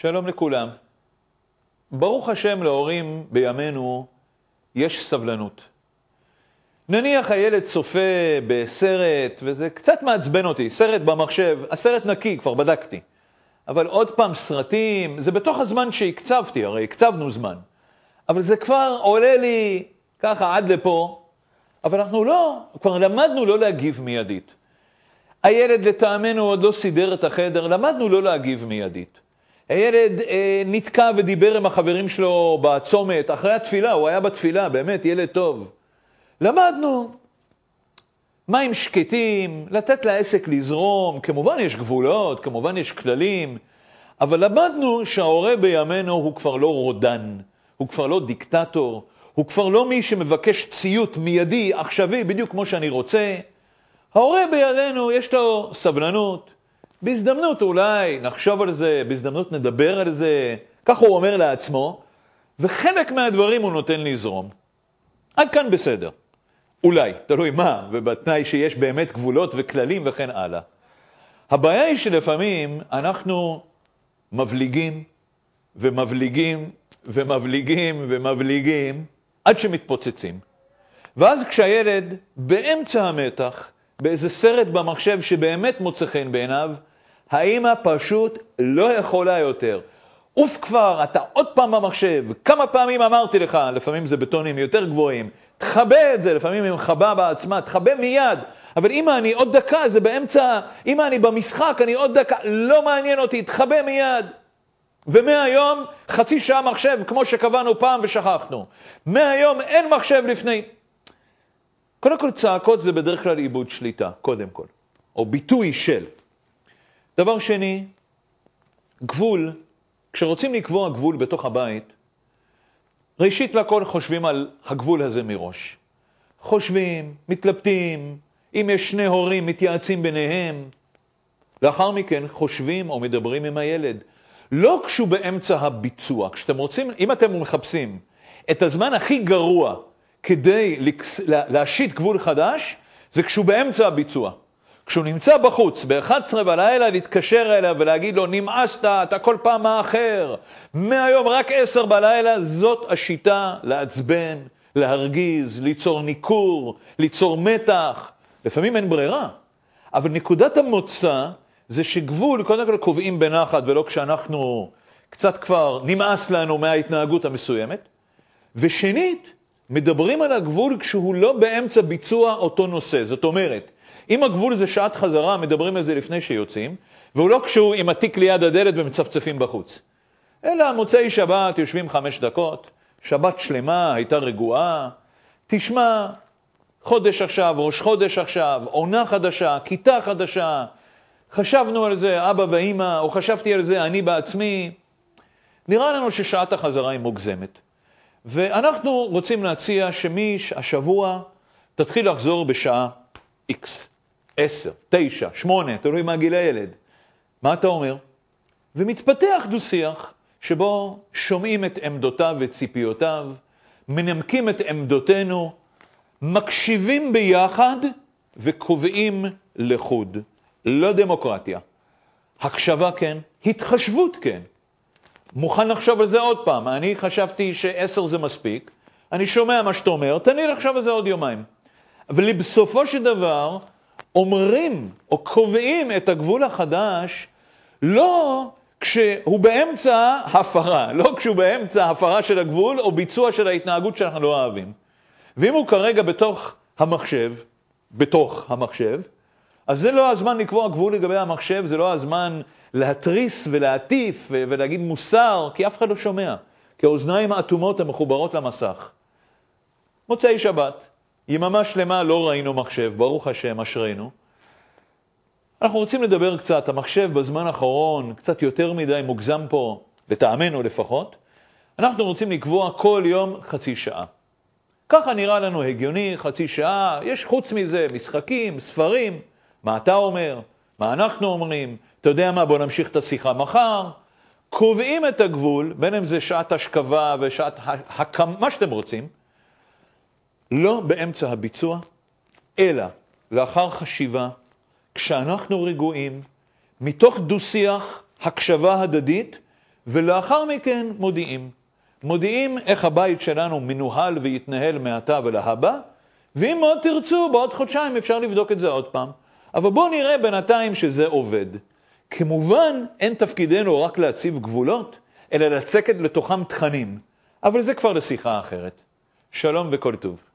שלום לכולם. ברוך השם להורים בימינו יש סבלנות. נניח הילד צופה בסרט, וזה קצת מעצבן אותי, סרט במחשב, הסרט נקי, כבר בדקתי. אבל עוד פעם סרטים, זה בתוך הזמן שהקצבתי, הרי הקצבנו זמן. אבל זה כבר עולה לי ככה עד לפה, אבל אנחנו לא, כבר למדנו לא להגיב מיידית. הילד לטעמנו עוד לא סידר את החדר, למדנו לא להגיב מיידית. הילד נתקע ודיבר עם החברים שלו בצומת, אחרי התפילה, הוא היה בתפילה, באמת ילד טוב. למדנו מים שקטים, לתת לעסק לזרום, כמובן יש גבולות, כמובן יש כללים, אבל למדנו שההורה בימינו הוא כבר לא רודן, הוא כבר לא דיקטטור, הוא כבר לא מי שמבקש ציות מיידי, עכשווי, בדיוק כמו שאני רוצה. ההורה בידינו יש לו סבלנות, בהזדמנות אולי נחשוב על זה, בהזדמנות נדבר על זה, כך הוא אומר לעצמו, וחלק מהדברים הוא נותן לזרום. עד כאן בסדר. אולי, תלוי מה, ובתנאי שיש באמת גבולות וכללים וכן הלאה. הבעיה היא שלפעמים אנחנו מבליגים ומבליגים ומבליגים ומבליגים עד שמתפוצצים. ואז כשהילד באמצע המתח, באיזה סרט במחשב שבאמת מוצא חן בעיניו, האמא פשוט לא יכולה יותר. אוף כבר, אתה עוד פעם במחשב, כמה פעמים אמרתי לך, לפעמים זה בטונים יותר גבוהים, תחבא את זה, לפעמים היא מחבא בעצמה, תחבא מיד. אבל אמא, אני עוד דקה, זה באמצע, אמא, אני במשחק, אני עוד דקה, לא מעניין אותי, תחבא מיד. ומהיום, חצי שעה מחשב, כמו שקבענו פעם ושכחנו. מהיום אין מחשב לפני. קודם כל צעקות זה בדרך כלל איבוד שליטה, קודם כל. או ביטוי של. דבר שני, גבול. כשרוצים לקבוע גבול בתוך הבית, ראשית לכל חושבים על הגבול הזה מראש. חושבים, מתלבטים, אם יש שני הורים מתייעצים ביניהם. לאחר מכן חושבים או מדברים עם הילד. לא כשהוא באמצע הביצוע. כשאתם רוצים, אם אתם מחפשים את הזמן הכי גרוע כדי להשית גבול חדש, זה כשהוא באמצע הביצוע. כשהוא נמצא בחוץ, ב-11 בלילה, להתקשר אליו ולהגיד לו, נמאסת, אתה כל פעם מאחר. מהיום רק 10 בלילה, זאת השיטה לעצבן, להרגיז, ליצור ניכור, ליצור מתח. לפעמים אין ברירה. אבל נקודת המוצא זה שגבול, קודם כל קובעים בנחת, ולא כשאנחנו קצת כבר נמאס לנו מההתנהגות המסוימת. ושנית, מדברים על הגבול כשהוא לא באמצע ביצוע אותו נושא. זאת אומרת, אם הגבול זה שעת חזרה, מדברים על זה לפני שיוצאים, והוא לא כשהוא עם התיק ליד הדלת ומצפצפים בחוץ. אלא מוצאי שבת, יושבים 5 דקות, שבת שלמה, הייתה רגועה, תשמע, חודש עכשיו, ראש חודש עכשיו, עונה חדשה, כיתה חדשה, חשבנו על זה, אבא ואמא, או חשבתי על זה, אני בעצמי. נראה לנו ששעת החזרה היא מוגזמת. ואנחנו רוצים להציע השבוע תתחיל לחזור בשעה X, 10, 9, 8, תלוי מה גיל הילד. מה אתה אומר? ומתפתח דו-שיח שבו שומעים את עמדותיו וציפיותיו, מנמקים את עמדותינו, מקשיבים ביחד וקובעים לחוד. לא דמוקרטיה. הקשבה כן, התחשבות כן. מוכן לחשוב על זה עוד פעם. אני חשבתי ש10 זה מספיק. אני שומע מה שאתה אומר, תן לי לחשוב על זה עוד יומיים. אבל בסופו של דבר, אומרים או קובעים את הגבול החדש, לא כשהוא באמצע הפרה, לא כשהוא באמצע הפרה של הגבול או ביצוע של ההתנהגות שאנחנו לא אוהבים. ואם הוא כרגע בתוך המחשב, אז זה לא הזמן לקבוע גבול לגבי המחשב, זה לא הזמן להתריס ולהטיף ולהגיד מוסר, כי אף אחד לא שומע. כי האוזניים האטומות הן מחוברות למסך. מוצאי שבת, יממה שלמה לא ראינו מחשב, ברוך השם, אשרינו. אנחנו רוצים לדבר קצת, המחשב בזמן האחרון, קצת יותר מדי מוגזם פה, לטעמנו לפחות. אנחנו רוצים לקבוע כל יום חצי שעה. ככה נראה לנו הגיוני, חצי שעה, יש חוץ מזה משחקים, ספרים, מה אתה אומר, מה אנחנו אומרים, אתה יודע מה, בוא נמשיך את השיחה מחר. קובעים את הגבול, בין אם זה שעת השכבה ושעת מה שאתם רוצים, לא באמצע הביצוע, אלא לאחר חשיבה, כשאנחנו רגועים, מתוך דו-שיח, הקשבה הדדית, ולאחר מכן מודיעים איך הבית שלנו מנוהל ויתנהל מעתה ולהבא, ואם מאוד תרצו, בעוד חודשיים אפשר לבדוק את זה עוד פעם. אבל בואו נראה בינתיים שזה עובד. כמובן, אין תפקידנו רק להציב גבולות, אלא לצקת לתוכם תכנים. אבל זה כבר לשיחה אחרת. שלום וכל טוב.